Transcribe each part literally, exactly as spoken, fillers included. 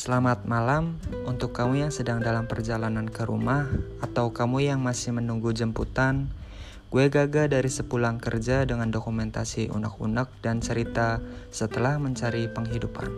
Selamat malam untuk kamu yang sedang dalam perjalanan ke rumah atau kamu yang masih menunggu jemputan. Gue Gaga dari sepulang kerja dengan dokumentasi unek-unek dan cerita setelah mencari penghidupan.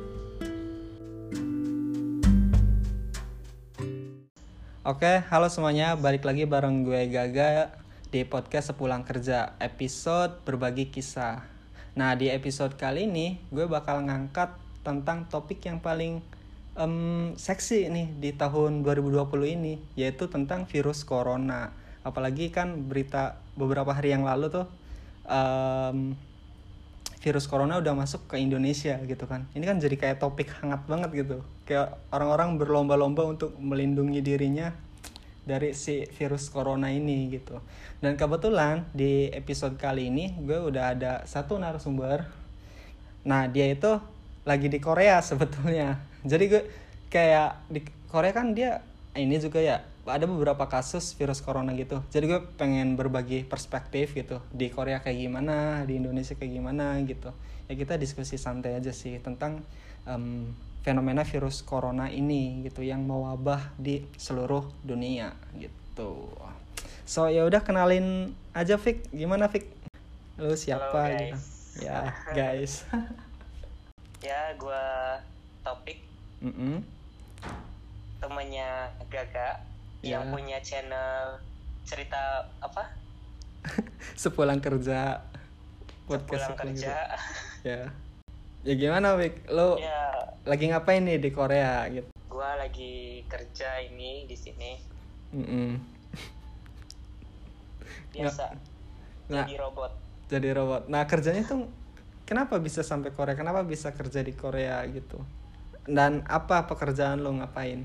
Oke, halo semuanya, balik lagi bareng gue Gaga di podcast sepulang kerja, episode berbagi kisah. Nah, di episode kali ini gue bakal ngangkat tentang topik yang paling um, seksi nih di tahun dua ribu dua puluh ini, yaitu tentang virus corona. Apalagi kan berita beberapa hari yang lalu tuh um, virus corona udah masuk ke Indonesia gitu kan. Ini kan jadi kayak topik hangat banget gitu. Kayak orang-orang berlomba-lomba untuk melindungi dirinya dari si virus corona ini gitu. Dan kebetulan di episode kali ini gue udah ada satu narasumber. Nah, dia itu lagi di Korea sebetulnya. Jadi gue kayak di Korea kan dia ini juga ya ada beberapa kasus virus corona gitu. Jadi gue pengen berbagi perspektif gitu. Di Korea kayak gimana, di Indonesia kayak gimana gitu. Ya kita diskusi santai aja sih tentang um, fenomena virus corona ini gitu yang mewabah di seluruh dunia gitu. So ya udah kenalin aja Fik. Gimana Fik? Lu siapa? Halo, guys. Gitu. Ya, guys. Ya, gue Topik, Mm-mm. temennya Gaga, Ya. yang punya channel cerita apa? Sepulang kerja. Podcast Sepulang kerja. Ya. Ya gimana, Wik? Lo Ya, lagi ngapain nih di Korea gitu? gue lagi kerja ini di sini. Mm-mm. Biasa. Nah, Jadi robot. jadi robot. Nah, kerjanya tuh kenapa bisa sampai Korea? Kenapa bisa kerja di Korea gitu? Dan apa pekerjaan lo ngapain?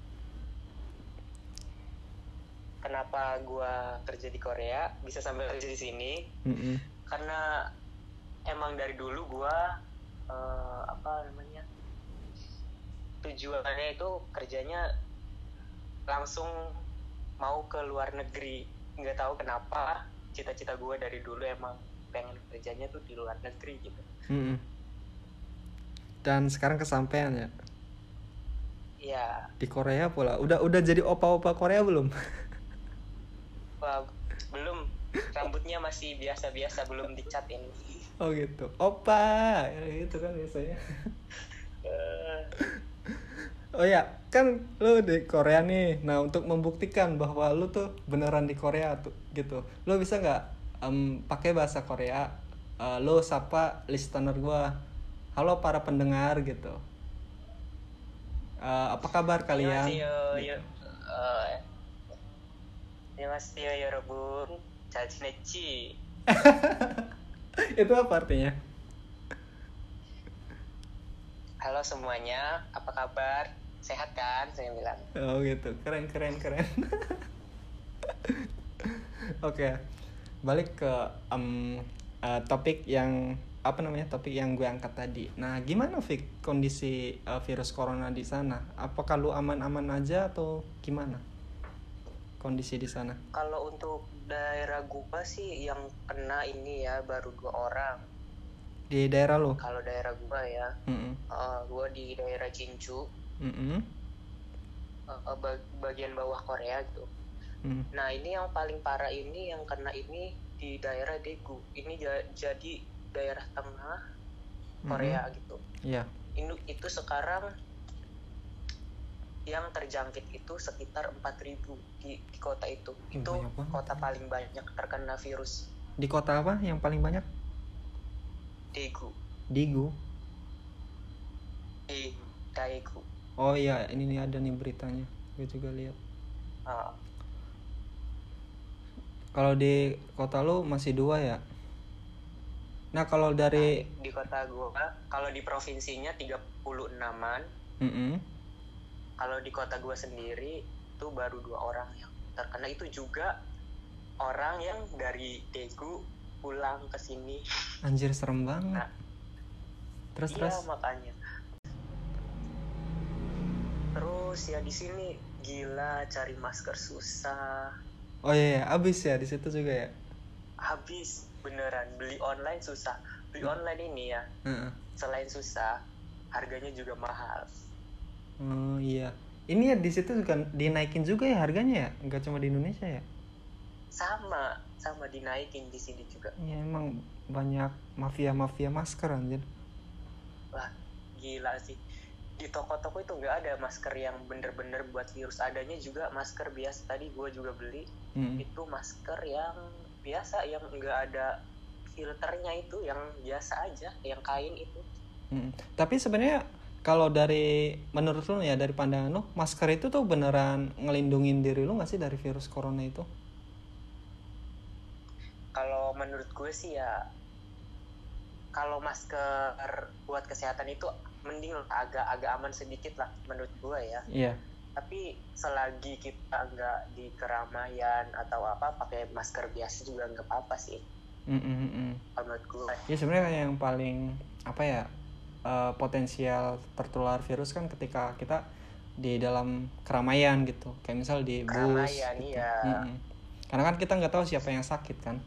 Kenapa gue kerja di Korea bisa sampai kerja di sini? Mm-mm. Karena emang dari dulu gue uh, apa namanya tujuannya itu kerjanya langsung mau ke luar negeri. Nggak tahu kenapa cita-cita gue dari dulu emang pengen kerjanya tuh di luar negeri gitu. Mm-mm. Dan sekarang kesampaian ya Ya, di Korea pula. Udah udah jadi opa-opa Korea belum? wah, belum, rambutnya masih biasa-biasa, belum dicat ini. Oh gitu. Opa, ya, gitu kan biasanya. Uh, Oh ya, kan lu di Korea nih. Nah, untuk membuktikan bahwa lu tuh beneran di Korea tuh gitu. Lu bisa nggak um, pakai bahasa Korea? Uh, lu sapa listener gua. Halo para pendengar gitu. Uh, apa kabar kalian? 안녕하세요, Gitu. 여, 어, 안녕하세요 여러분, 잘 지냈지? Itu apa artinya? Halo semuanya, apa kabar? Sehat kan? Saya bilang. Oh gitu, keren keren keren. Oke, balik ke um, uh, topik yang apa namanya topik yang gue angkat tadi. Nah, gimana Fik kondisi uh, virus corona di sana? Apakah lu aman-aman aja atau gimana kondisi di sana? Kalau untuk daerah gua sih yang kena ini ya baru dua orang. Di daerah lu? Kalau daerah gua ya, Mm-mm. uh, gua di daerah Jeonju, Mm-mm. uh, bag- bagian bawah Korea gitu. Mm. Nah ini yang paling parah ini yang kena ini di daerah Daegu. Ini ja- jadi daerah tengah Korea Mm-mm. gitu. Iya. Ini itu sekarang yang terjangkit itu sekitar empat ribu di, di kota itu. Ih, Itu banyak banget. kota paling banyak terkena virus. Di kota apa yang paling banyak? Daegu. Daegu. Di Daegu. Oh iya, ini nih ada nih beritanya. Gue juga lihat. Uh, Kalau di kota lu masih dua ya? Nah, kalau dari Nah, di kota gua, kalau di provinsinya tiga puluh enaman. Mm-mm. Kalau di kota gua sendiri itu baru dua orang yang terkena. Itu juga orang yang dari Daegu pulang ke sini. Anjir, serem banget. Nah, Terus iya terus. makanya. Terus ya di sini gila, cari masker susah. Oh iya, iya, abis ya di situ juga ya. Habis beneran, beli online susah. Beli online ini ya, Heeh. selain susah, harganya juga mahal. Oh iya. Ini ya di situ juga dinaikin juga ya harganya ya, nggak cuma di Indonesia ya? Sama, sama dinaikin di sini juga. Iya emang banyak mafia-mafia masker anjir. Wah, gila sih. Di toko-toko itu nggak ada masker yang bener-bener buat virus. Adanya juga masker biasa. Tadi gue juga beli. Hmm. Itu masker yang biasa, yang nggak ada filternya itu, yang biasa aja, yang kain itu. Hmm. Tapi sebenarnya kalau dari menurut lu ya, dari pandangan lu, masker itu tuh beneran ngelindungin diri lu nggak sih dari virus corona itu? Kalau menurut gue sih ya, kalau masker buat kesehatan itu mending agak-agak aman sedikit lah menurut gue ya. Iya. Tapi selagi kita nggak di keramaian atau apa, pakai masker biasa juga nggak apa-apa sih. Mm-mm. Menurut gue. Ya sebenarnya yang paling apa ya uh, potensial tertular virus kan ketika kita di dalam keramaian gitu, kayak misal di bus. Keramaian gitu. Iya. Mm-mm. Karena kan kita nggak tahu siapa yang sakit kan.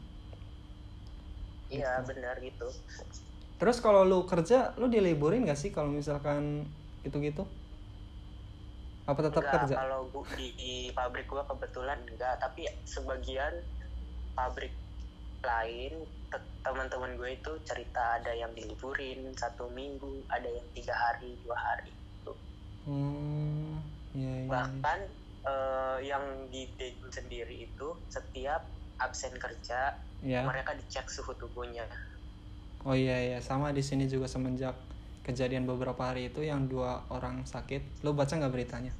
Iya gitu. Benar gitu. Terus kalau lu kerja, lu diliburin gak sih kalau misalkan gitu-gitu? Apa tetap enggak, kerja? Kalau gua, di, di pabrik gua kebetulan enggak, tapi sebagian pabrik lain te- teman-teman gue itu cerita ada yang diliburin satu minggu, ada yang tiga hari, dua hari gitu. Hmm, ya, ya, Bahkan eh, yang di Daegu sendiri itu setiap absen kerja ya. Mereka dicek suhu tubuhnya. Oh iya iya, sama di sini juga semenjak kejadian beberapa hari itu yang dua orang sakit. Lo baca nggak beritanya?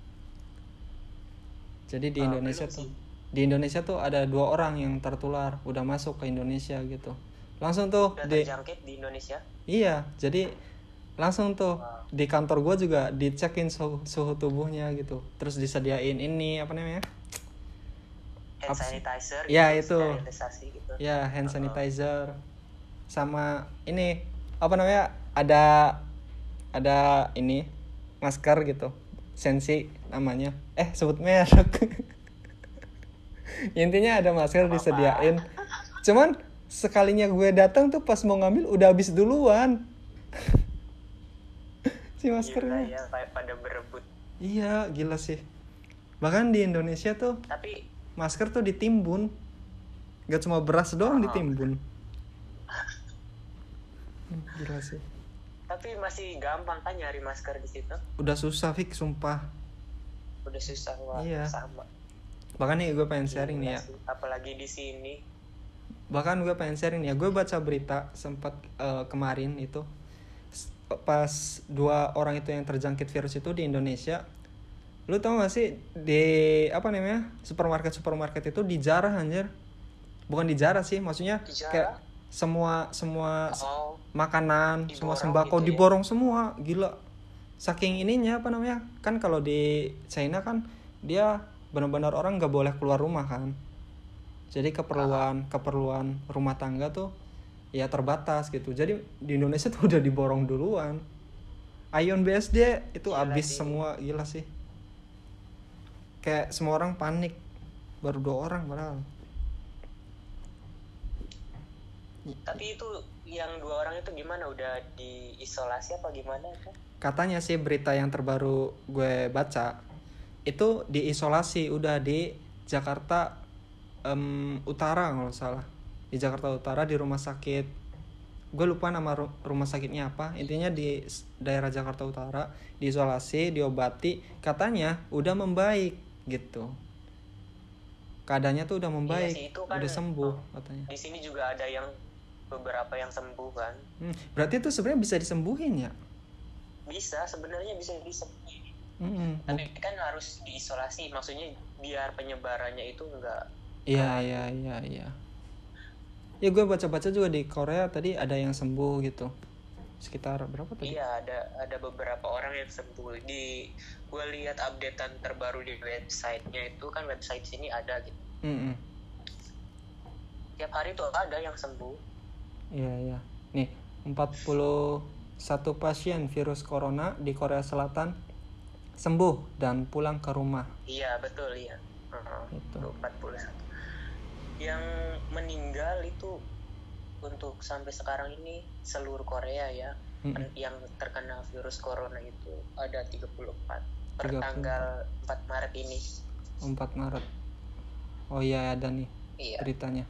Jadi di uh, Indonesia tuh, di Indonesia tuh ada dua orang yang tertular, udah masuk ke Indonesia gitu. Langsung tuh udah di terjangkit di Indonesia. Iya, jadi langsung tuh wow. Di kantor gue juga dicekin suhu, suhu tubuhnya gitu. Terus disediain ini apa namanya? Hand sanitizer. Ya itu. Gitu. Ya hand sanitizer. Uh-huh. Sama ini apa namanya? Ada ada ini masker gitu. Sensi namanya. Eh sebut merek. Intinya ada masker apa-apa. Disediain. Cuman sekalinya gue datang tuh pas mau ngambil udah habis duluan. Si maskernya. Gila ya, pada berebut. Iya, gila sih. Bahkan di Indonesia tuh tapi masker tuh ditimbun. Gak cuma beras doang oh. ditimbun. Gila sih. Tapi masih gampang kan nyari masker di situ? Udah susah, Fik, sumpah. Udah susah, wah, iya. Sama. Bahkan nih gue pengen sharing Gila nih ya. Sih. Apalagi di sini. Bahkan gue pengen sharing nih ya. Gue baca berita sempat uh, kemarin itu pas dua orang itu yang terjangkit virus itu di Indonesia. Lu tau gak sih di apa namanya supermarket supermarket itu dijarah anjir. Bukan dijarah sih, maksudnya dijarah? Kayak semua semua oh, makanan, semua sembako gitu diborong ya? Semua, gila. Saking ininya apa namanya? Kan kalau di China kan dia benar-benar orang nggak boleh keluar rumah kan. Jadi keperluan ah. keperluan rumah tangga tuh ya terbatas gitu. Jadi di Indonesia tuh udah diborong duluan. Ion B S D itu gila habis deh. Semua, gila sih. Kayak semua orang panik. Baru dua orang padahal. Tapi itu yang dua orang itu gimana? Udah diisolasi apa gimana itu? Katanya sih berita yang terbaru gue baca itu diisolasi udah di Jakarta um, Utara kalau salah. Di Jakarta Utara di rumah sakit, gue lupa nama rumah sakitnya apa, intinya di daerah Jakarta Utara, diisolasi, diobati, katanya udah membaik gitu, keadaannya tuh udah membaik. Iya sih, kan, udah sembuh katanya. Di sini juga ada yang beberapa yang sembuh kan. hmm, berarti itu sebenarnya bisa disembuhin ya? Bisa, sebenarnya bisa disembuhin. Mm-hmm. Tapi kan harus diisolasi, maksudnya biar penyebarannya itu enggak. Iya iya iya iya. Ya gue baca-baca juga di Korea tadi ada yang sembuh gitu. Sekitar berapa tadi? Iya, ada ada beberapa orang yang sembuh. Di gue lihat updatean terbaru di websitenya itu kan, website sini ada gitu. Mm-hmm. Tiap hari tuh ada yang sembuh. Iya iya. Nih, empat puluh satu pasien virus corona di Korea Selatan sembuh dan pulang ke rumah. Iya, betul ya. Uh-huh. Itu empat puluh satu. Yang meninggal itu untuk sampai sekarang ini seluruh Korea ya hmm. yang terkena virus corona itu ada tiga puluh empat per tanggal empat Maret ini. empat Maret. Oh iya ada nih iya. beritanya.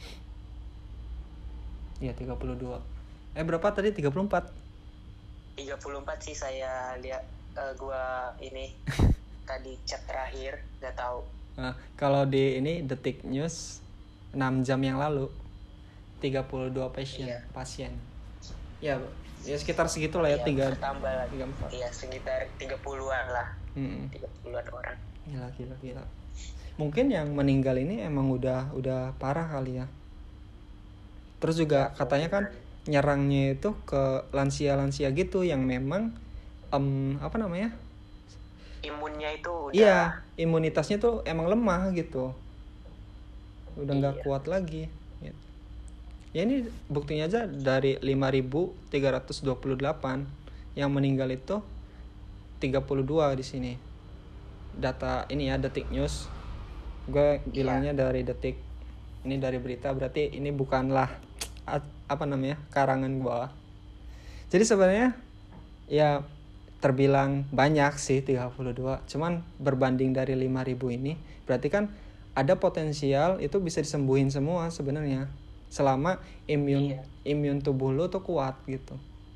Iya tiga puluh dua. Eh berapa tadi? tiga puluh empat. tiga puluh empat sih saya lihat, uh, gua ini tadi cek terakhir, enggak tahu. Nah, kalau di ini Detik News enam jam yang lalu tiga puluh dua pasien iya. pasien. Ya, ya sekitar segitu lah ya, tiga iya, tambah lagi. tiga puluh empat. Iya, sekitar tiga puluhan lah. Mm-hmm. tiga puluhan orang. Gila gila gila. Mungkin yang meninggal ini emang udah udah parah kali ya. Terus juga ya, katanya kan nyerangnya itu ke lansia-lansia gitu yang memang um, apa namanya? Imunnya itu udah iya, imunitasnya tuh emang lemah gitu. Udah nggak iya. kuat lagi. Gitu. Ya ini buktinya aja dari lima ribu tiga ratus dua puluh delapan yang meninggal itu tiga puluh dua di sini. Data ini ya Detik News. Gue bilangnya iya. dari Detik. Ini dari berita, berarti ini bukanlah apa namanya karangan gua. Jadi sebenarnya ya terbilang banyak sih tiga puluh dua, cuman berbanding dari lima ribu ini berarti kan ada potensial itu bisa disembuhin semua sebenarnya selama imun iya. imun tubuh lu tuh kuat gitu.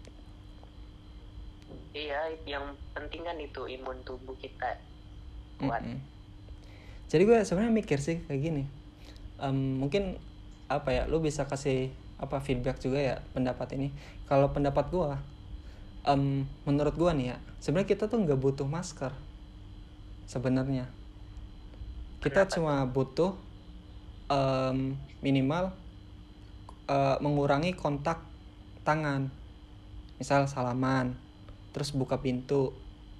Iya, yang penting kan itu imun tubuh kita kuat. Mm-hmm. Jadi gue sebenarnya mikir sih kayak gini, um, mungkin apa ya, lu bisa kasih apa feedback juga ya pendapat ini. Kalau pendapat gue, um, menurut gue nih ya, sebenarnya kita tuh nggak butuh masker. Sebenarnya kita Kenapa? cuma butuh um, minimal uh, mengurangi kontak tangan, misal salaman, terus buka pintu,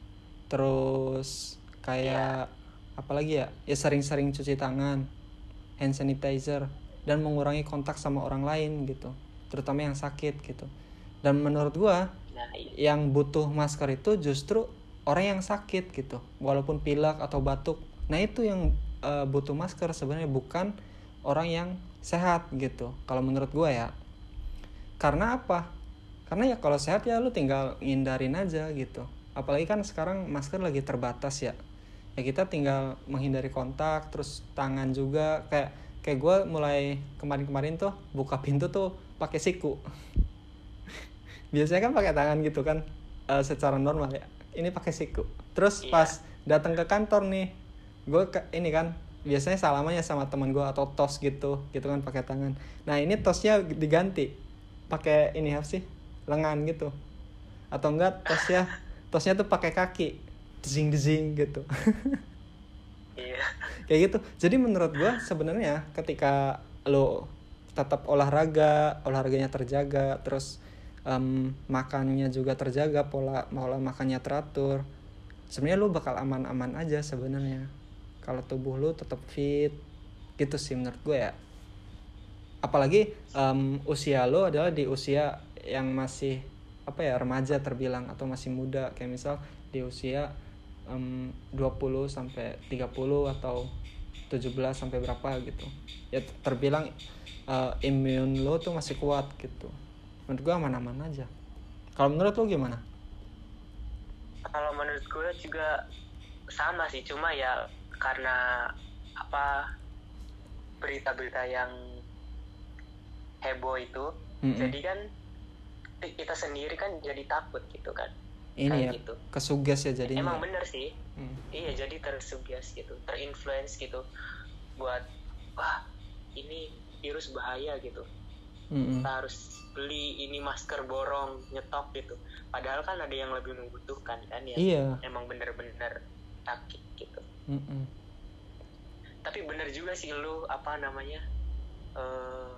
terus kayak yeah. apalagi ya, ya sering-sering cuci tangan, hand sanitizer, dan mengurangi kontak sama orang lain gitu, terutama yang sakit gitu. Dan menurut gua nah, iya. yang butuh masker itu justru orang yang sakit gitu, walaupun pilek atau batuk. Nah itu yang uh, butuh masker sebenarnya, bukan orang yang sehat gitu. Kalau menurut gua ya, karena apa? Karena ya kalau sehat ya lu tinggal ngindarin aja gitu. Apalagi kan sekarang masker lagi terbatas ya. Ya kita tinggal menghindari kontak, terus tangan juga kayak kayak gue mulai kemarin-kemarin tuh buka pintu tuh pakai siku. Biasanya kan pakai tangan gitu kan, uh, secara normal ya. Ini pakai siku. Terus iya. pas datang ke kantor nih, gue ke, ini kan biasanya salamannya sama teman gue atau tos gitu, gitu kan pakai tangan. Nah ini tosnya diganti pakai ini apa sih, lengan gitu, atau enggak tosnya tosnya tuh pakai kaki, dezing-dezing gitu. Iya. Kayak gitu. Jadi menurut gue sebenarnya ketika lo tetap olahraga, olahraganya terjaga, terus um, makannya juga terjaga, pola pola makannya teratur, sebenarnya lo bakal aman-aman aja sebenarnya. Kalau tubuh lo tetap fit, gitu sih menurut gue ya. Apalagi um, usia lo adalah di usia yang masih apa ya, remaja terbilang, atau masih muda, kayak misal di usia um, dua puluh sampai tiga puluh atau tujuh belas sampai berapa gitu. Ya terbilang uh, imun lo tuh masih kuat gitu. Menurut gue aman-aman aja. Kalau menurut lo gimana? Kalau menurut gue juga sama sih, cuma ya karena apa berita-berita yang heboh itu, mm-hmm. jadi kan kita sendiri kan jadi takut gitu kan. Ini ya, gitu. Kesugas ya jadinya. Emang bener sih. Hmm. Iya, jadi tersugas gitu, terinfluence gitu buat wah ini virus bahaya gitu. Mm-hmm. Kita harus beli ini masker borong, nyetok gitu. Padahal kan ada yang lebih membutuhkan kan ya. Iya. Emang bener-bener sakit gitu. Mm-hmm. Tapi bener juga sih lu apa namanya? Uh,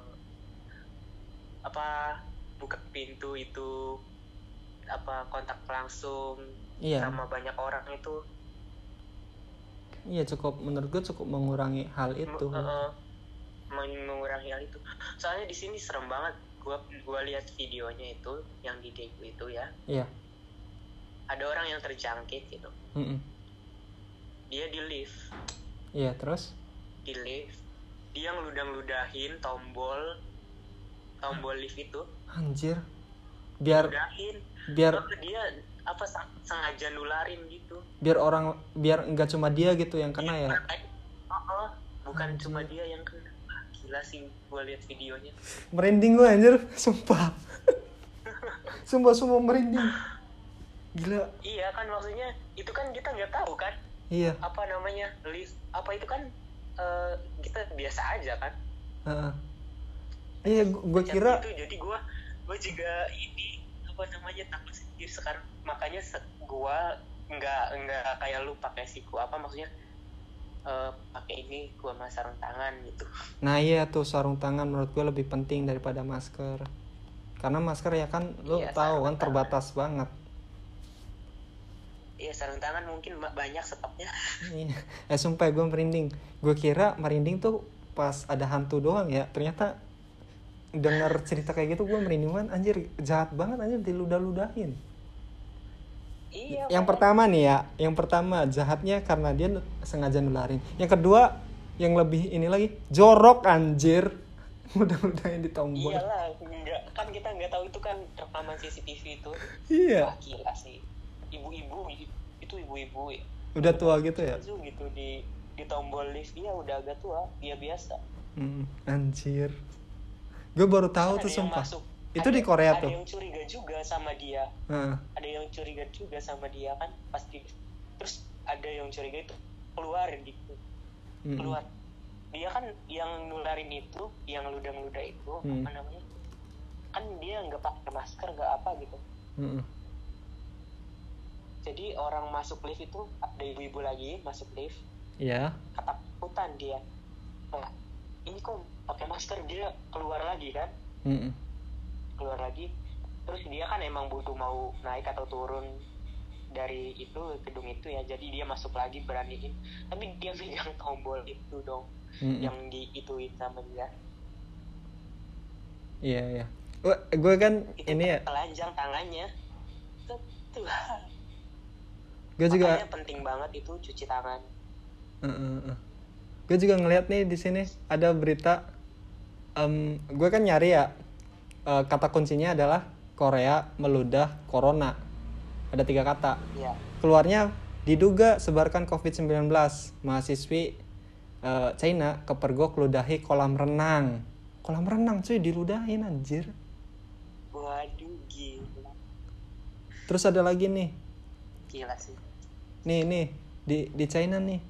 apa buka pintu itu apa kontak langsung iya. sama banyak orang itu. Iya, cukup menurut gue cukup mengurangi hal itu. M- uh, mengurangi hal itu. Soalnya di sini serem banget. Gua gua lihat videonya itu yang di Daegu itu ya. Iya. Ada orang yang terjangkit gitu. Mm-mm. Dia di lift. Iya, terus? Di lift. Dia ngeludah-ngeludahin tombol tombol lift itu. Anjir. biar udahin. biar Lalu dia apa sengaja nularin gitu. Biar orang biar enggak cuma dia gitu yang kena ya. Oh, oh, bukan anjir. Cuma dia yang kena. Ah, gila sih gue lihat videonya. Merinding gue anjir, sumpah. sumpah semua merinding. Gila. Iya kan maksudnya itu kan kita nggak tahu kan. Iya. Apa namanya lift apa itu kan uh, kita biasa aja kan. Uh, iya gue kira. Itu, jadi gue gue juga ini apa namanya takut sendiri sekarang makanya gue nggak nggak kayak lu pakai siku apa maksudnya uh, pakai ini gue sama sarung tangan gitu. Nah iya tuh sarung tangan menurut gue lebih penting daripada masker karena masker ya kan lu iya, tahu kan tangan. Terbatas banget. Iya sarung tangan mungkin banyak stoknya. eh sumpah gue merinding. Gue kira merinding tuh pas ada hantu doang ya. Ternyata dengar cerita kayak gitu gue merinding banget. Anjir jahat banget anjir diludah-ludahin. Iya. Yang pertama nih ya, yang pertama jahatnya karena dia sengaja nularin. Yang kedua yang lebih ini lagi jorok anjir. Mudah-mudahan ditombol. Iyalah, enggak kan kita nggak tahu itu kan rekaman C C T V itu. Iya. Wah, gila sih. Ibu-ibu itu ibu-ibu ya. Udah tua gitu ya? Gitu di di tombol lift dia udah agak tua, dia biasa. Hmm, anjir. Gue baru tahu tuh sumpah. Masuk, itu ada, di Korea ada tuh. Ada yang curiga juga sama dia. Uh. Ada yang curiga juga sama dia kan pasti. Terus ada yang curiga itu keluar gitu. Mm-hmm. Keluar. Dia kan yang nularin itu, yang ludah-ludah itu, mm. apa namanya? Kan dia nggak pakai masker, nggak apa gitu. Mm-hmm. Jadi orang masuk lift itu ada ibu-ibu lagi masuk lift. Iya. Yeah. Ketakutan dia. Nah, ini kok pakai masker dia keluar lagi kan? Mm-mm. Keluar lagi. Terus dia kan emang butuh mau naik atau turun dari itu gedung itu ya. Jadi dia masuk lagi beraniin. Tapi dia megang tombol itu dong. Mm-mm. Yang diituin sama dia. Iya iya. Gue gue kan itu ini ya. Telanjang tangannya. Tuh. Gue juga makanya penting banget itu cuci tangan. Uh, uh, uh. Gue juga ngeliat nih di sini ada berita. Um, gue kan nyari ya uh, kata kuncinya adalah Korea meludah corona. Ada tiga kata. Yeah. Keluarnya diduga sebarkan covid sembilan belas. Mahasiswi uh, China kepergok ludahi kolam renang. Kolam renang cuy diludahin anjir. Waduh gila. Terus ada lagi nih. Gila sih. Nih nih di di China nih.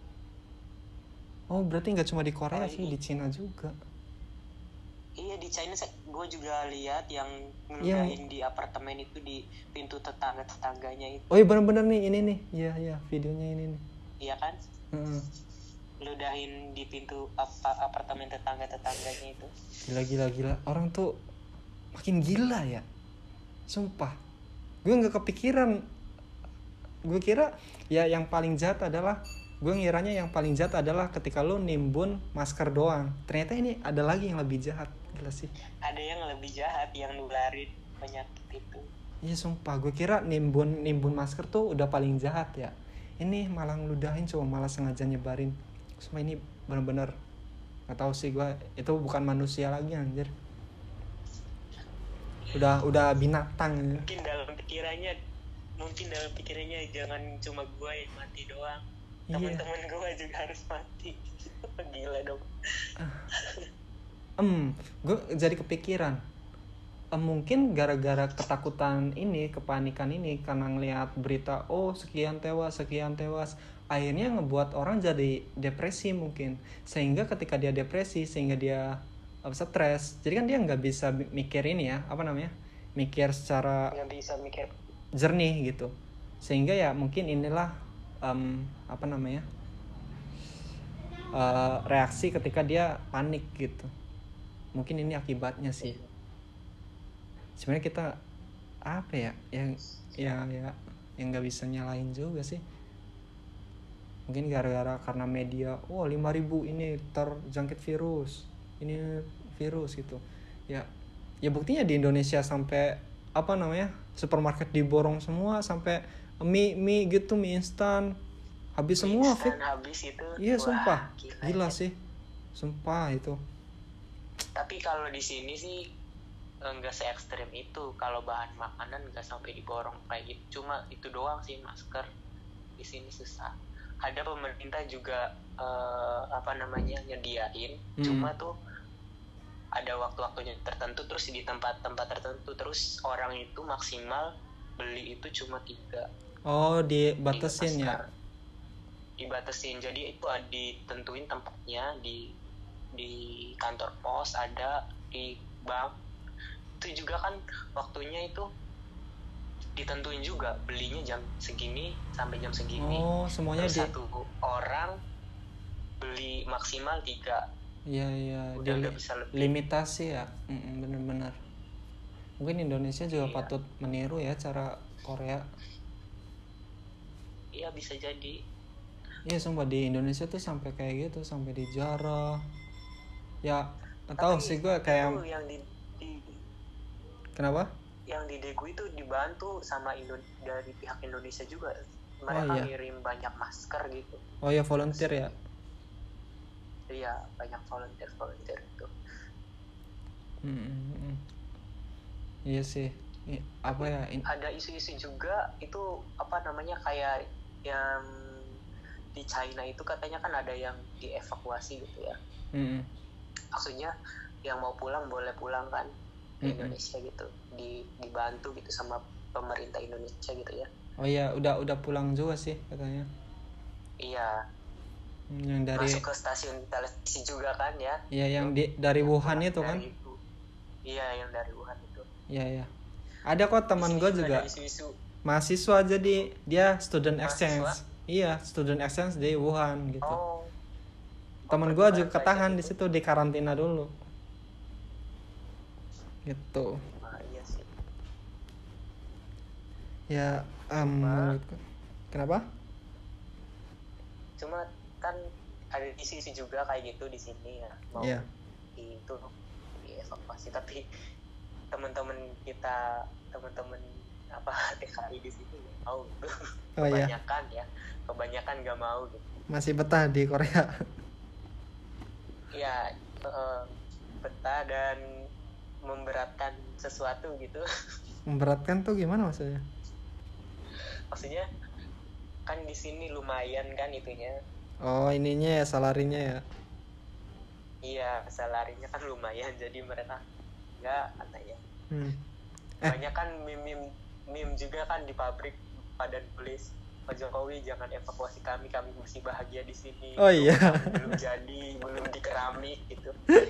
Oh berarti nggak cuma di Korea oh, sih, di China juga. Iya di China gue juga lihat yang ngeludahin di apartemen itu di pintu tetangga tetangganya itu. Oh iya benar-benar nih ini nih, iya iya videonya ini nih. Iya kan? Hmm. Ludahin di pintu apa, apartemen tetangga tetangganya itu. Gila gila gila orang tuh makin gila ya. Sumpah, gue nggak kepikiran. Gue kira ya yang paling jahat adalah gue ngiranya yang paling jahat adalah ketika lu nimbun masker doang. Ternyata ini ada lagi yang lebih jahat. Gila sih. Ada yang lebih jahat yang nularin penyakit itu. Iya sumpah, gue kira nimbun nimbun masker tuh udah paling jahat ya. Ini malah ngeludahin coba malah sengaja nyebarin. Semua ini benar-benar nggak tahu sih gue itu bukan manusia lagi anjir. Udah udah binatang. Mungkin dalam pikirannya mungkin dalam pikirannya jangan cuma gue yang mati doang, teman-teman iya. gue juga harus mati. Gila dong. Em, gue jadi kepikiran. Em, mungkin gara-gara ketakutan ini, kepanikan ini karena ngelihat berita, oh sekian tewas, sekian tewas, akhirnya ngebuat orang jadi depresi mungkin. Sehingga ketika dia depresi, sehingga dia apa stres. Jadi kan dia nggak bisa mikir ini ya, apa namanya? Mikir secara nggak bisa mikir jernih gitu, sehingga ya mungkin inilah um, apa namanya uh, reaksi ketika dia panik gitu. Mungkin ini akibatnya sih. Sebenarnya kita apa ya yang ya ya yang nggak bisa nyalain juga sih. Mungkin gara-gara karena media, oh lima ribu ini terjangkit virus, ini virus gitu. Ya ya buktinya di Indonesia sampai apa namanya supermarket diborong semua sampai mie mie gitu mie instan habis mie semua instan habis itu. Iya. Wah, sumpah gila, gila sih sumpah itu. Tapi kalau di sini sih enggak se ekstrim itu. Kalau bahan makanan enggak sampai diborong kayak gitu, cuma itu doang sih masker di sini susah. Ada pemerintah juga uh, apa namanya nyediain, hmm. cuma tuh ada waktu-waktunya tertentu, terus di tempat-tempat tertentu, terus orang itu maksimal beli itu cuma tiga. Oh, dibatasin ya? Dibatasin, jadi itu ditentuin tempatnya di di kantor pos, ada di bank. Itu juga kan waktunya itu ditentuin juga, belinya jam segini sampai jam segini. Oh, semuanya terus di... satu orang beli maksimal tiga. Iya iya, udah nggak bisa lebih. Limitasi ya, mm, bener-bener. Mungkin Indonesia juga iya. patut meniru ya cara Korea. Iya bisa jadi. Iya sumpah di Indonesia tuh sampai kayak gitu, sampai dijarah. Ya nggak tahu sih gue kayak. Yang di, di Kenapa? Yang di Daegu itu dibantu sama Indo dari pihak Indonesia juga. Mereka oh, iya. ngirim banyak masker gitu. Oh ya volunteer ya? Iya banyak volunteer volunteer itu. Hmm, iya sih. Ini, apa ya? In... Ada isu-isu juga itu apa namanya kayak yang di China itu katanya kan ada yang dievakuasi gitu ya. Hmm. Maksudnya yang mau pulang boleh pulang kan ke hmm. Indonesia gitu, di dibantu gitu sama pemerintah Indonesia gitu ya. Oh iya, udah udah pulang juga sih katanya. Iya. Yang dari masuk ke stasiun televisi juga kan ya. Iya, yang di dari yang Wuhan itu kan. Itu. Iya, yang dari Wuhan itu. Iya, iya. Ada kok teman gue juga. Mahasiswa jadi dia student exchange. Mahasiswa? Iya, student exchange di Wuhan gitu. Oh. Temen oh, gue juga ketahan di situ, di karantina dulu. Gitu. Ah, iya sih. Ya, um, menurutku. Kenapa? Cuma kan ada isu-isu juga kayak gitu di sini ya. Mau yeah. itu dievakuasi, tapi teman-teman kita, teman-teman apa T K I di sini nggak mau gitu. Oh, kebanyakan iya. ya, kebanyakan nggak mau gitu. Masih betah di Korea. Ya, uh, betah dan memberatkan sesuatu gitu. Memberatkan tuh gimana maksudnya? Maksudnya kan di sini lumayan kan itunya. Oh, ininya ya, salarinya ya. Iya, salarinya kan lumayan, jadi mereka enggak katanya. Hmm. Eh. Banyak kan meme meme juga kan di pabrik pada tulis Pak Jokowi jangan evakuasi kami, kami masih bahagia di sini. Oh iya. Belum jadi, belum di keramik gitu.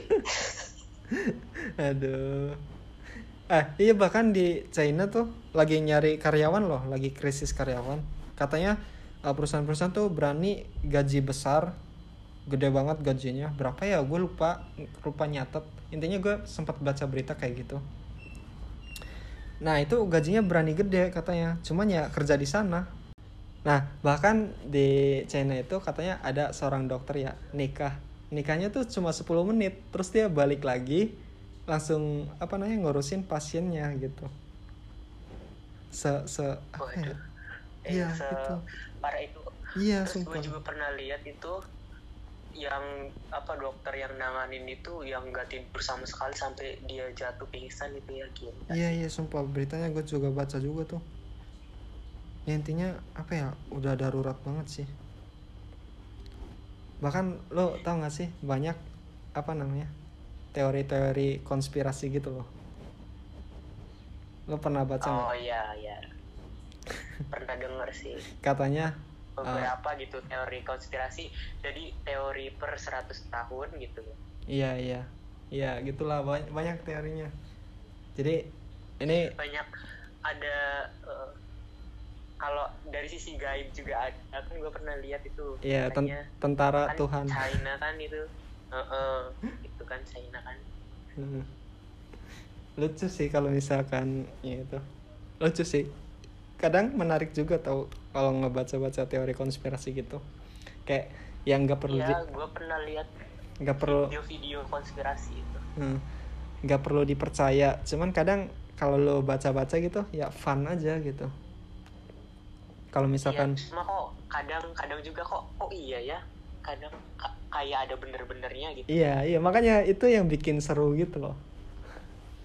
Aduh. Eh, iya bahkan di China tuh lagi nyari karyawan loh, lagi krisis karyawan. Katanya perusahaan-perusahaan tuh berani gaji besar, gede banget gajinya. Berapa ya? Gue lupa, lupa nyatet. Intinya gue sempat baca berita kayak gitu. Nah itu gajinya berani gede katanya. Cuman ya kerja di sana. Nah bahkan di China itu katanya ada seorang dokter ya nikah. Nikahnya tuh cuma sepuluh menit. Terus dia balik lagi langsung apa namanya ngurusin pasiennya gitu. Se se apa ya? Iya se- gitu. Parah itu. Iya, terus sumpah. Gue juga pernah lihat itu yang apa dokter yang nanganin itu yang nggak tidur sama sekali sampai dia jatuh pingsan itu ya gitu. Iya iya sumpah, beritanya gue juga baca juga tuh. Ya, intinya apa ya, udah darurat banget sih. Bahkan lo tau gak sih banyak apa namanya teori-teori konspirasi gitu loh. Lo pernah baca nggak? Oh iya iya. Pernah denger sih. Katanya beberapa uh, gitu teori konspirasi. Jadi teori per seratus tahun gitu. Iya iya. Iya gitulah, banyak, banyak teorinya. Jadi ini banyak ada uh, kalau dari sisi gaib juga ada kan, gue pernah lihat itu. Iya, ten- tentara kan Tuhan. China kan itu. Uh-uh, itu kan China kan. Hmm. Lucu sih kalau misalkan ya itu. Lucu sih. Kadang menarik juga tau kalau ngebaca-baca teori konspirasi gitu. Kayak yang nggak perlu. Iya, gue pernah lihat. Nggak perlu. Video-video konspirasi itu. Hmm. Nggak perlu dipercaya. Cuman kadang kalau lo baca-baca gitu, ya fun aja gitu. Kalau misalkan. Iya, cuma kok kadang-kadang juga kok, oh iya ya. Kadang k- kayak ada bener-benernya gitu. Iya, iya makanya itu yang bikin seru gitu loh.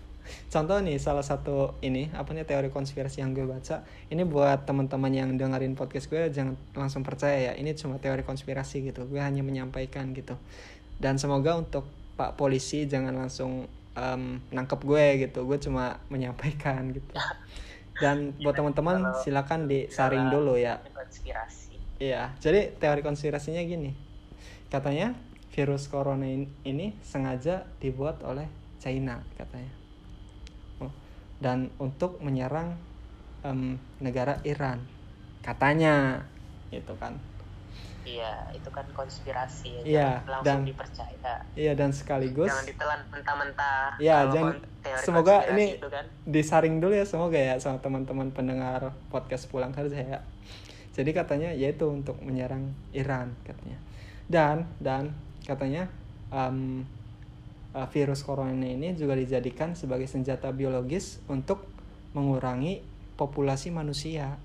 contoh nih salah satu ini apa nih teori konspirasi yang gue baca. Ini buat teman-teman yang dengerin podcast gue jangan langsung percaya ya. Ini cuma teori konspirasi gitu. Gue hanya menyampaikan gitu. Dan semoga untuk Pak polisi jangan langsung um, nangkep gue gitu. Gue cuma menyampaikan gitu. Dan buat teman-teman silakan disaring dulu ya. Konspirasi. Iya, jadi teori konspirasinya gini. Katanya virus corona ini sengaja dibuat oleh China katanya. Dan untuk menyerang um, negara Iran katanya gitu kan. Iya, itu kan konspirasi ya. Iya, langsung dan dipercaya. Iya, dan sekaligus jangan ditelan mentah-mentah. Iya, jangan semoga ini kan. disaring dulu ya semoga ya sama teman-teman pendengar podcast Pulang Kerja ya. Jadi katanya yaitu untuk menyerang Iran katanya. Dan dan katanya um, Uh, virus corona ini juga dijadikan sebagai senjata biologis untuk mengurangi populasi manusia.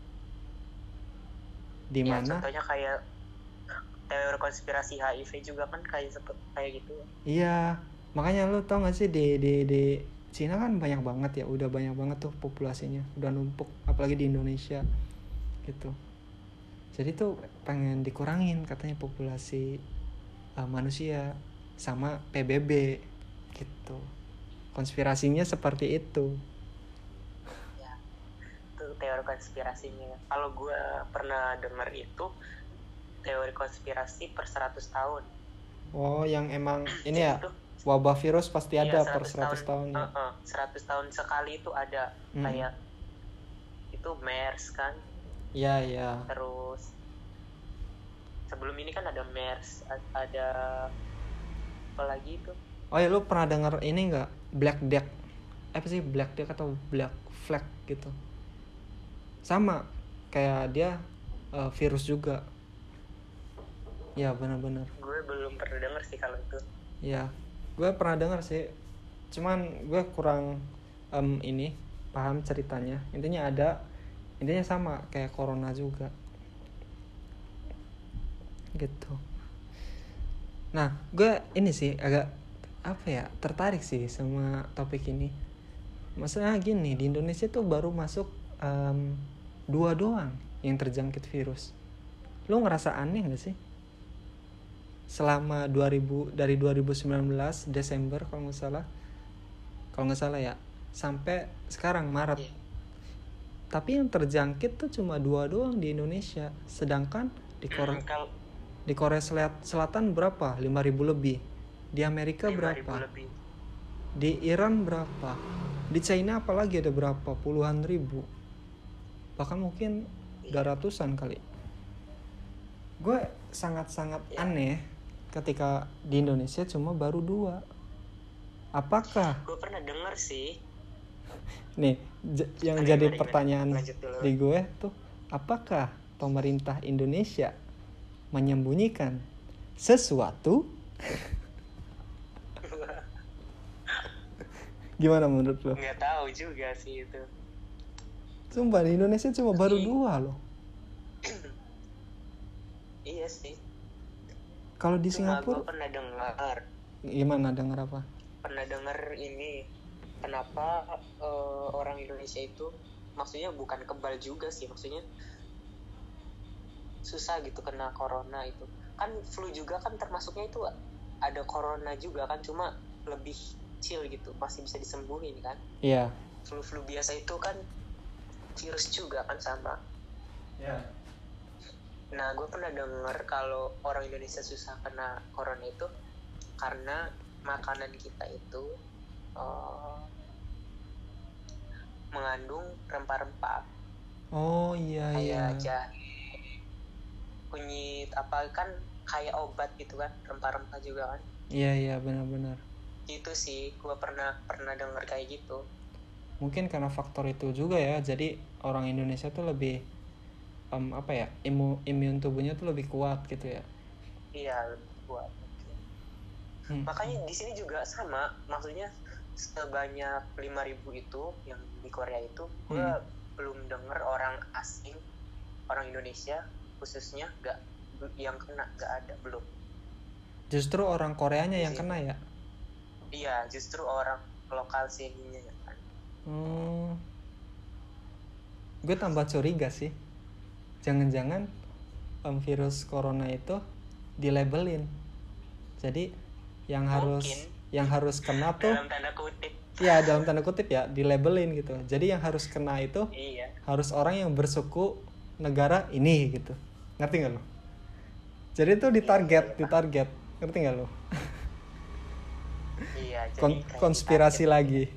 Di mana? Ya, contohnya kayak teori konspirasi H I V juga kan kayak kayak gitu. Iya, makanya lu tau gak sih di di di Cina kan banyak banget ya, udah banyak banget tuh populasinya, udah numpuk, apalagi di Indonesia gitu. Jadi tuh pengen dikurangin katanya populasi uh, manusia sama P B B gitu. Konspirasinya seperti itu. Ya, itu teori konspirasinya. Kalau gue pernah dengar itu teori konspirasi per seratus tahun. Oh, yang emang ini ya wabah virus pasti ada iya, per seratus tahun, tahun ya. Uh-uh, seratus tahun sekali itu ada hmm. kayak itu MERS kan. Iya, iya. Terus sebelum ini kan ada MERS, ada apalagi itu. Oh ya, lu pernah dengar ini nggak Black Death? Apa sih Black Death atau Black Flag gitu? Sama kayak dia uh, virus juga. Ya benar-benar. Gue belum pernah dengar sih kalau itu. Ya, gue pernah dengar sih. Cuman gue kurang um, ini paham ceritanya. Intinya ada, intinya sama kayak corona juga. Gitu. Nah, gue ini sih agak apa ya tertarik sih sama topik ini. Maksudnya gini, di Indonesia tuh baru masuk um, dua doang yang terjangkit virus. Lu ngerasa aneh nggak sih? Selama dua ribu dari dua ribu sembilan belas Desember kalau nggak salah, kalau nggak salah ya, sampai sekarang Maret. Yeah. Tapi yang terjangkit tuh cuma dua doang di Indonesia, sedangkan di Korea. Hmm, Di Korea Selatan berapa? lima ribu lebih. Di Amerika berapa? Lebih. Di Iran berapa? Di China apalagi ada berapa? Puluhan ribu. Bahkan mungkin udah ratusan kali. Gue sangat-sangat ya. aneh ketika di Indonesia cuma baru dua. Apakah? Gue pernah dengar sih. Nih, j- yang jadi gimana, pertanyaan gimana? Di gue tuh, apakah pemerintah Indonesia menyembunyikan sesuatu? Gimana menurut lo? Nggak tahu juga sih itu. Sumpah di Indonesia cuma Tapi... baru dua loh. Iya sih. Kalau di Cuma Singapura? Gue pernah dengar. Gimana dengar apa? Pernah dengar ini. Kenapa uh, orang Indonesia itu, maksudnya bukan kebal juga sih, maksudnya susah gitu kena corona itu. Kan flu juga kan termasuknya itu ada corona juga kan, cuma lebih chill gitu, masih bisa disembuhin kan. Iya. Yeah. Flu-flu biasa itu kan virus juga kan sama. Iya. Yeah. Nah, gue pernah dengar kalau orang Indonesia susah kena corona itu karena makanan kita itu uh, mengandung rempah-rempah. Oh iya iya. Kayak jahe, kunyit, apa kan kayak obat gitu kan, rempah-rempah juga kan. Iya iya benar-benar. Gitu sih, gue pernah pernah dengar kayak gitu. Mungkin karena faktor itu juga ya, jadi orang Indonesia tuh lebih um, apa ya, imu, imun tubuhnya tuh lebih kuat gitu ya. Iya lebih kuat. Hmm. Makanya di sini juga sama, maksudnya sebanyak lima ribu itu yang di Korea itu, gue hmm. belum dengar orang asing, orang Indonesia khususnya gak yang kena, gak ada, belum. Justru orang Koreanya yang kena ya? Iya, justru orang lokal sininya. Hmm. Gue tambah curiga sih. Jangan-jangan um, virus corona itu dilabelin. Jadi yang Mungkin. harus yang harus kena tuh dalam tanda kutip. Ya, dalam tanda kutip ya, dilabelin gitu. Jadi yang harus kena itu iya. harus orang yang bersuku negara ini gitu. Ngerti enggak lo? Jadi itu ditarget, iya, ditarget. Ngerti enggak lo? Iya, jadi Kon- konspirasi lagi.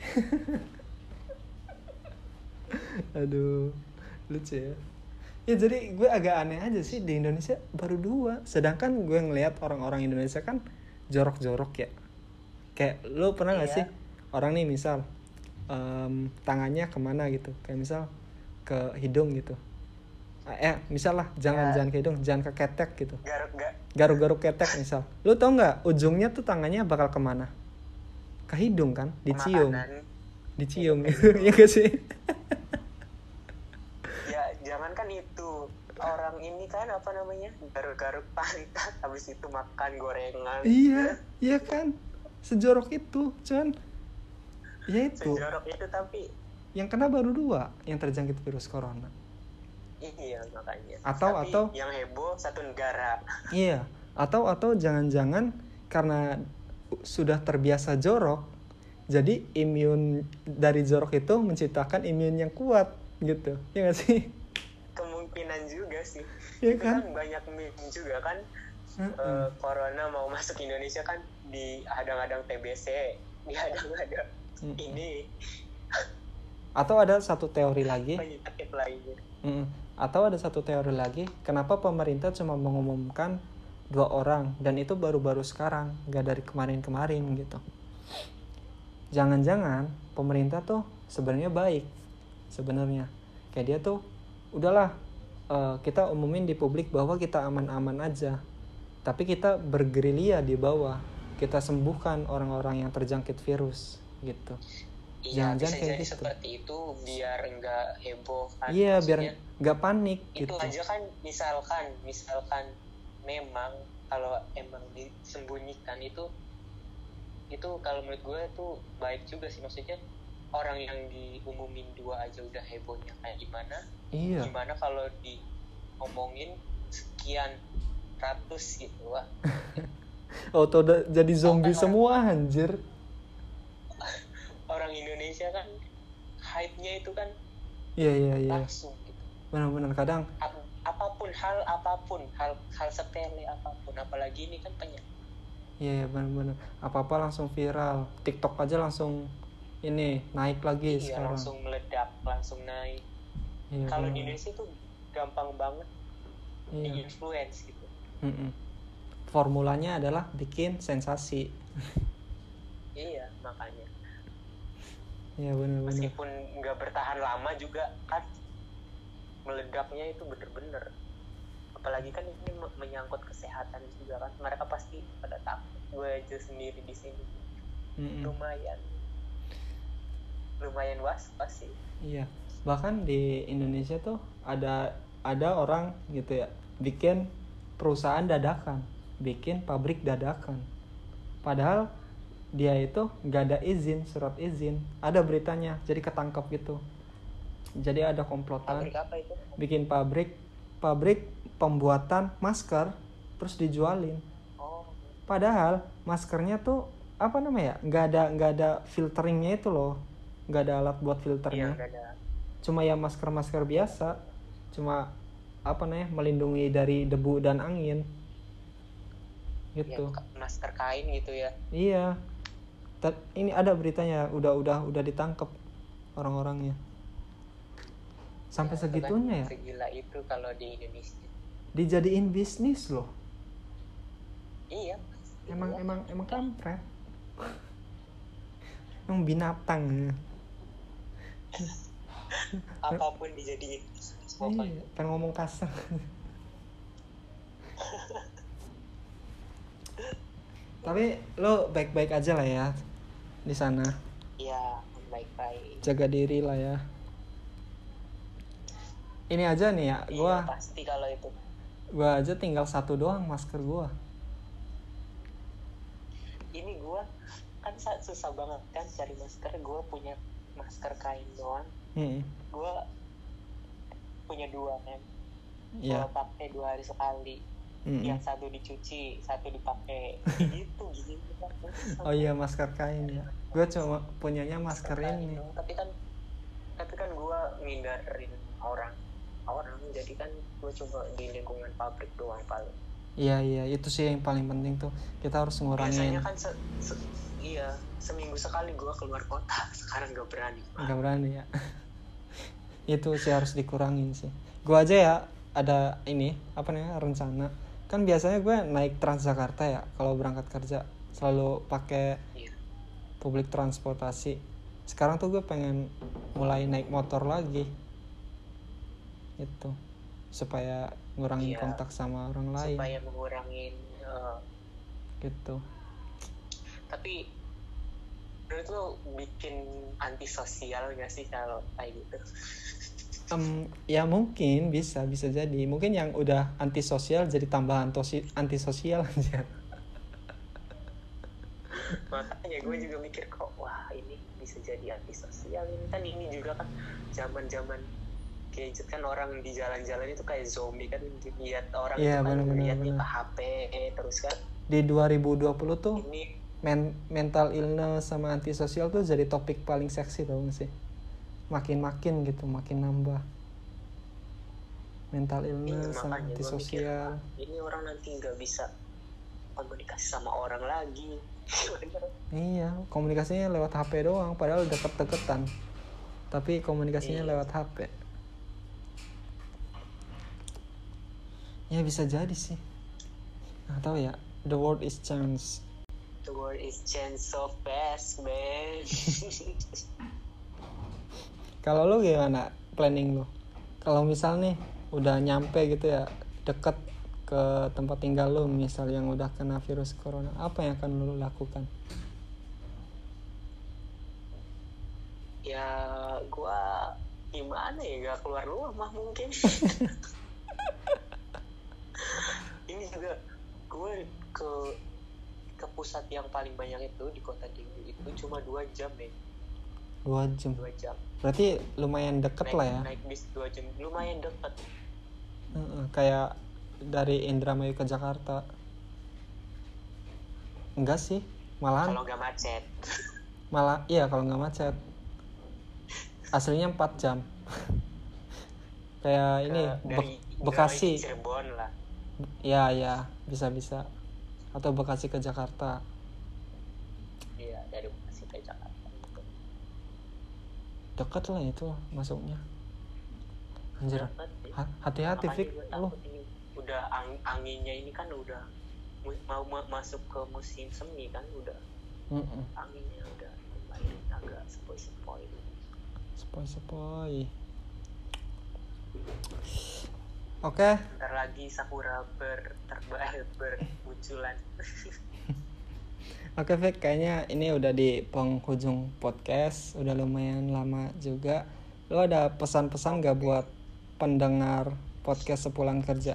Aduh, lucu ya. Ya jadi gue agak aneh aja sih, di Indonesia baru dua. Sedangkan gue ngelihat orang-orang Indonesia kan jorok-jorok ya. Kayak lo pernah iya. gak sih orang nih misal um, tangannya kemana gitu. Kayak misal ke hidung gitu. Eh misal lah jangan ya. jangan ke hidung, jangan ke ketek gitu. Garuk-garuk. Garuk-garuk ketek misal. Lo tau gak ujungnya tuh tangannya bakal kemana? Ke hidung kan, dicium. Makanan. Dicium gitu. Ya gak sih? Jangan kan itu orang ini kan apa namanya garuk-garuk pantat habis itu makan gorengan. Iya, iya kan sejorok itu, cuman ya itu. Sejorok itu tapi yang kena baru dua yang terjangkit virus corona. Iya makanya. Atau tapi atau yang heboh satu negara. Iya, atau atau jangan-jangan karena sudah terbiasa jorok, jadi imun dari jorok itu menciptakan imun yang kuat gitu, ya nggak sih? Kemungkinan juga sih. Ya itu kan? kan banyak meme juga kan. Uh-uh. Uh, corona mau masuk Indonesia kan dihadang-hadang T B C, dihadang-hadang uh-uh. ini. Atau ada satu teori lagi. Penyakit lainnya. Uh-uh. Atau ada satu teori lagi, kenapa pemerintah cuma mengumumkan dua orang dan itu baru-baru sekarang, nggak dari kemarin-kemarin gitu. Jangan-jangan pemerintah tuh sebenarnya baik, sebenarnya kayak dia tuh udahlah uh, kita umumin di publik bahwa kita aman-aman aja, tapi kita bergerilya di bawah, kita sembuhkan orang-orang yang terjangkit virus gitu. Iya, jangan bisa jadi gitu. Seperti itu biar nggak heboh kan. Iya, biar nggak panik itu gitu. Aja kan misalkan misalkan memang kalau emang disembunyikan itu itu kalau menurut gue tuh baik juga sih, maksudnya orang yang diumumin dua aja udah hebohnya kayak gimana. Iya. Gimana kalau diomongin sekian ratus gitu wah. Auto jadi zombie oh, semua orang, anjir. Orang Indonesia kan hype-nya itu kan iya iya iya. Langsung gitu. Benar-benar kadang Ap- apapun hal apapun hal hal sepele apapun, apalagi ini kan penyakit. Iya iya benar-benar. Apa-apa langsung viral. TikTok aja langsung ini naik lagi iya, sekarang. Langsung meledak, langsung naik. Iya, kalau di Indonesia tuh gampang banget iya. di-influence gitu. Mm-mm. Formulanya adalah bikin sensasi. Iya, makanya. Iya benar-benar. Meskipun nggak bertahan lama juga kan meledaknya itu bener-bener. Apalagi kan ini menyangkut kesehatan juga kan. Mereka pasti pada takut. Gue aja sendiri di sini. Mm-mm. Lumayan. Lumayan was-was sih. Iya. Bahkan di Indonesia tuh ada ada orang gitu ya bikin perusahaan dadakan, bikin pabrik dadakan. Padahal dia itu nggak ada izin, surat izin. Ada beritanya, jadi ketangkep gitu. Jadi ada komplotan. Pabrik apa itu? Bikin pabrik, pabrik pembuatan masker, terus dijualin. Oh. Padahal maskernya tuh apa namanya? Nggak ada nggak ada filteringnya itu loh. Nggak ada alat buat filternya. Iya, nggak ada. Cuma ya masker-masker biasa, cuma apa namanya melindungi dari debu dan angin gitu. Ya, masker kain gitu ya. Iya. Ini ada beritanya, udah udah udah ditangkap orang-orangnya. Sampai ya, segitunya kan ya. Segila itu kalau di Indonesia. Dijadiin bisnis loh. Iya. Emang iya. emang emang kampret. Emang binatang. Apapun dijadiin bisnis pokoknya. Iya, pengen ngomong kasar. Tapi lo baik-baik aja lah ya di sana. Iya, baik-baik. Jaga diri lah ya. Ini aja nih ya, gua. Iya, pasti kalau itu. Gua aja tinggal satu doang masker gua. Ini gua kan susah banget kan cari masker, gua punya masker kain doang. Hmm. Gue punya dua kan. Yeah. Gue pakai dua hari sekali. Hmm. Yang satu dicuci, satu dipakai. Gitu gitu. Oh iya, masker kain ya. Gue cuma punyanya masker, masker ini. Dong. Tapi kan tapi kan gue ngindarin orang orang jadi kan gue coba di lingkungan pabrik doang paling. Iya iya, itu sih yang paling penting tuh. Kita harus ngurangin. Biasanya kan se, se, iya seminggu sekali gue keluar kota. Sekarang gak berani. Gak berani ya. Itu sih harus dikurangin sih. Gue aja ya ada ini apa namanya rencana. Kan biasanya gue naik Transjakarta ya kalau berangkat kerja, selalu pakai iya. publik transportasi. Sekarang tuh gue pengen mulai naik motor lagi. Itu supaya ngurangin iya, kontak sama orang lain. Supaya mengurangin uh, gitu. Tapi menurut lo bikin antisosial gak sih kalau kayak gitu? Um, ya mungkin bisa bisa jadi. Mungkin yang udah antisosial jadi tambah antosi- antisosial aja. Makanya gue juga mikir kok wah ini bisa jadi antisosial ini kan ini juga kan zaman-zaman gadget kan orang di jalan-jalan itu kayak zombie kan lihat orang ya, itu kan lihatnya ke bener. H P terus kan. Di dua ribu dua puluh tuh ini men- mental illness sama antisosial tuh jadi topik paling seksi tau gak sih? Makin-makin gitu, makin nambah mental illness ini, sama antisosial. Mikir, ini orang nanti nggak bisa komunikasi sama orang lagi. Iya, komunikasinya lewat H P doang, padahal deket-deketan, tapi komunikasinya iya. lewat H P. Ya bisa jadi sih. Nggak tahu ya. The world is change. The world is change so fast, man. Kalau lu gimana planning lu? Kalau misal nih udah nyampe gitu ya, deket ke tempat tinggal lu, misal yang udah kena virus corona, apa yang akan lu lakukan? Ya gua gimana ya, gak keluar rumah mungkin. Ini juga gue ke ke pusat yang paling banyak itu di kota Dinggo itu cuma dua jam ya. Dua jam. Dua jam. Berarti lumayan deket naik, lah ya. Naik bis dua jam, lumayan deket. Uh, kayak dari Indramayu ke Jakarta. Enggak sih, malahan. Kalau nggak macet. Malah iya kalau nggak macet. Aslinya empat jam. Kayak ini dari, Be- Bekasi. Dari Cirebon lah. Ya ya bisa bisa. Atau Bekasi ke Jakarta. Iya dari Bekasi ke Jakarta. Dekat lah itu masuknya. Anjir. Ha- hati-hati Fik lu. Udah ang- anginnya ini kan udah mau ma- masuk ke musim semi kan udah. Mm-mm. Anginnya udah lumayan agak sepoi-sepoi. Sepoi-sepoi. Oke. Okay. Ntar lagi sakura ber terbaik bermunculan. Oke, okay, Fik, kayaknya ini udah di penghujung podcast, udah lumayan lama juga. Lo ada pesan-pesan gak buat pendengar podcast sepulang kerja?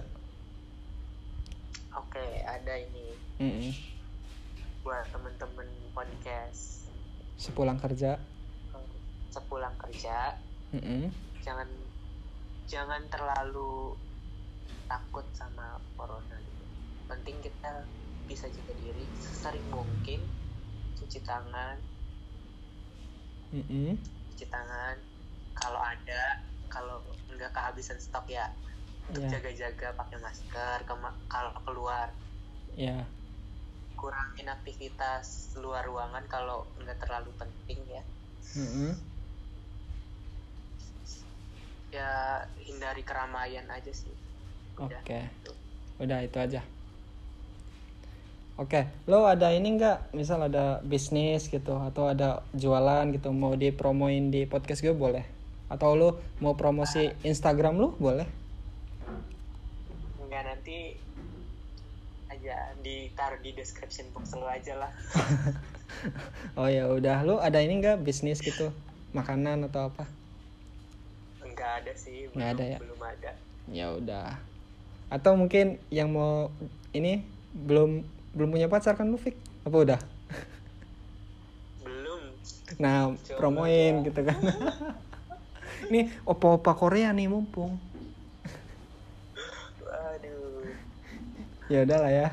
Oke, okay, ada ini. Mm-mm. Buat temen-temen podcast sepulang kerja. Sepulang kerja. Mm-mm. Jangan jangan terlalu takut sama corona gitu. Penting kita bisa jaga diri sesering mungkin, cuci tangan. Mm-mm. Cuci tangan kalau ada, kalau enggak kehabisan stok ya untuk yeah. jaga-jaga pakai masker kema- kalau keluar. Ya. Yeah. Kurangin aktivitas luar ruangan kalau enggak terlalu penting ya. Mm-hmm. Ya hindari keramaian aja sih. Oke. Okay. Udah itu aja. Oke, okay. Lo ada ini nggak? Misal ada bisnis gitu atau ada jualan gitu mau dipromoin di podcast gue boleh? Atau lo mau promosi Instagram lo boleh? Enggak, nanti aja ditaruh di description box lo aja lah. Oh ya udah, lo ada ini nggak bisnis gitu, makanan atau apa? Enggak ada sih. Belum, nggak ada ya? Belum ada. Ya udah. Atau mungkin yang mau ini belum belum punya pacar kan lu, Fik? Apa udah? Belum. Nah, coba promoin ya. Gitu kan. Ini opa-opa Korea nih mumpung. Waduh. Ya udahlah ya.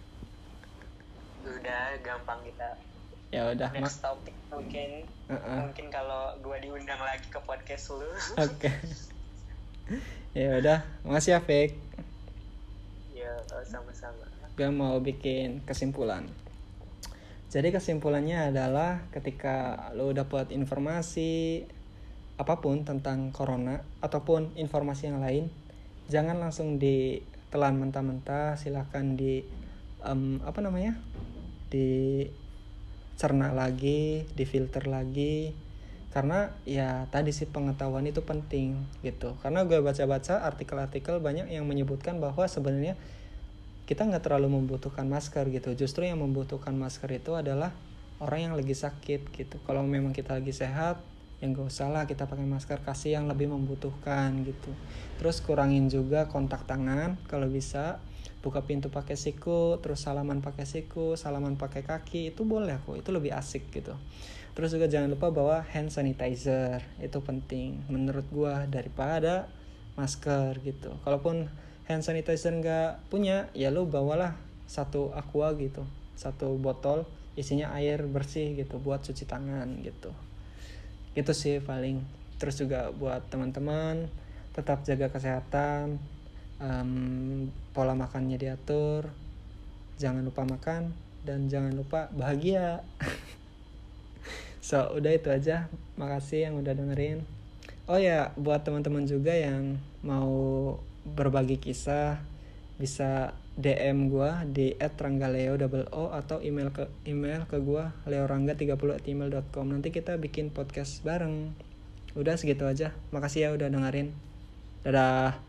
Udah gampang kita. Ya udah. Next topic mungkin. Uh-uh. Mungkin kalau gue diundang lagi ke podcast lu. Oke. Okay. Ya udah, makasih ya Fik. Ya sama-sama. Gue mau bikin kesimpulan. Jadi kesimpulannya adalah ketika lo dapat informasi apapun tentang corona ataupun informasi yang lain, jangan langsung ditelan mentah-mentah, silakan di um, apa namanya? dicerna lagi, difilter lagi. Karena ya tadi sih pengetahuan itu penting gitu. Karena gue baca-baca artikel-artikel banyak yang menyebutkan bahwa sebenarnya kita nggak terlalu membutuhkan masker gitu. Justru yang membutuhkan masker itu adalah orang yang lagi sakit gitu. Kalau memang kita lagi sehat, ya nggak usah lah kita pakai masker, kasih yang lebih membutuhkan gitu. Terus kurangin juga kontak tangan kalau bisa. Buka pintu pakai siku, terus salaman pakai siku, salaman pakai kaki, itu boleh kok, itu lebih asik gitu. Terus juga jangan lupa bawa hand sanitizer, itu penting menurut gua daripada masker gitu. Kalaupun hand sanitizer nggak punya, ya lu bawalah satu aqua gitu, satu botol isinya air bersih gitu buat cuci tangan gitu. Gitu sih paling. Terus juga buat teman-teman tetap jaga kesehatan. Um, pola makannya diatur, jangan lupa makan dan jangan lupa bahagia. So udah itu aja, makasih yang udah dengerin. Oh ya, buat teman-teman juga yang mau berbagi kisah bisa D M gua di et ranggaleo atau email ke email ke gua leorangga tiga puluh at gmail dot com. Nanti kita bikin podcast bareng. Udah segitu aja, makasih ya udah dengerin. Dadah.